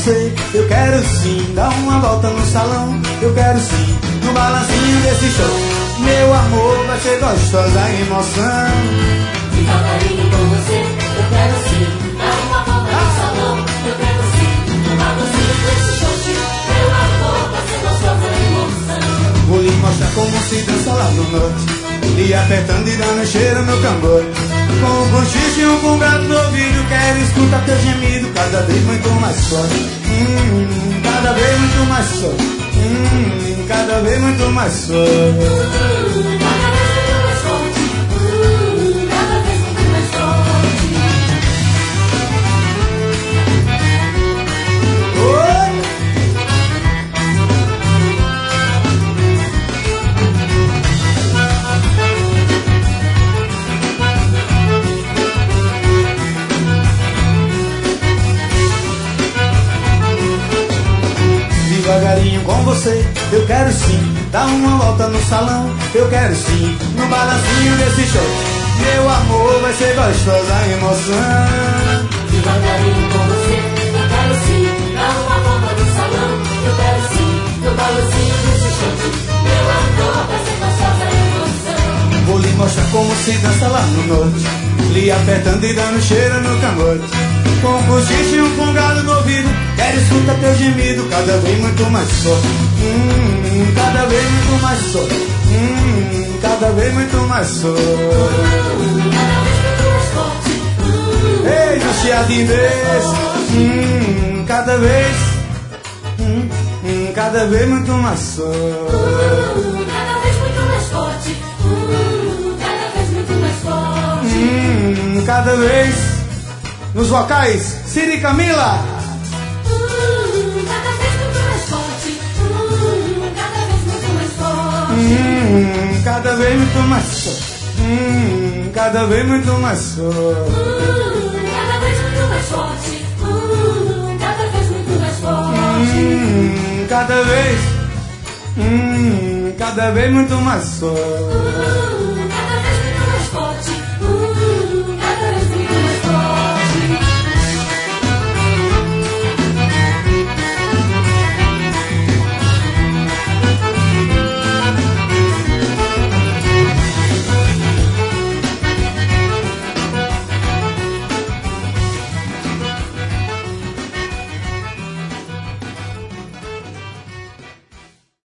você, eu quero sim dar uma volta no salão. Eu quero sim, no balancinho desse chão. Meu amor, vai ser gostosa a emoção. Devagarinho com você, eu quero sim dar uma volta no salão. Eu quero sim, no balancinho desse chão. Meu amor, vai ser gostosa a emoção. Vou lhe mostrar como se dança lá no norte, lhe apertando e dando cheiro no cangote. Com um bochicho e um bungado no ouvido, quero escutar teu gemido cada vez muito mais forte. Cada vez muito mais forte. Cada vez muito mais forte. Cada vez muito mais forte. Cada vez muito mais forte. Oi! Devagarinho com você, eu quero sim dar uma volta no salão. Eu quero sim, no balancinho desse show. Meu amor, vai ser gostosa a emoção. Devagarinho com você, eu quero sim dar uma volta no salão. Eu quero sim, no balancinho desse chão. Meu amor, vai ser gostosa a emoção. Vou lhe mostrar como se dança lá no norte, lhe apertando e dando cheiro no cangote. Com um bochicho e um fungado no ouvido, quero escutar teu gemido cada vez muito mais forte. Cada vez muito mais forte. Cada vez muito mais forte. Cada vez muito mais forte. Ei, no chiadinho desse. Cada vez. Cada vez muito mais forte. Cada vez muito mais forte. Cada vez muito mais forte. Cada vez. Nos vocais, Ciri e Camila. Cada vez muito mais forte. Cada vez muito mais forte. Cada vez muito mais forte. Cada vez muito mais forte. Cada vez muito mais forte. Cada vez muito mais forte. Cada vez muito mais forte.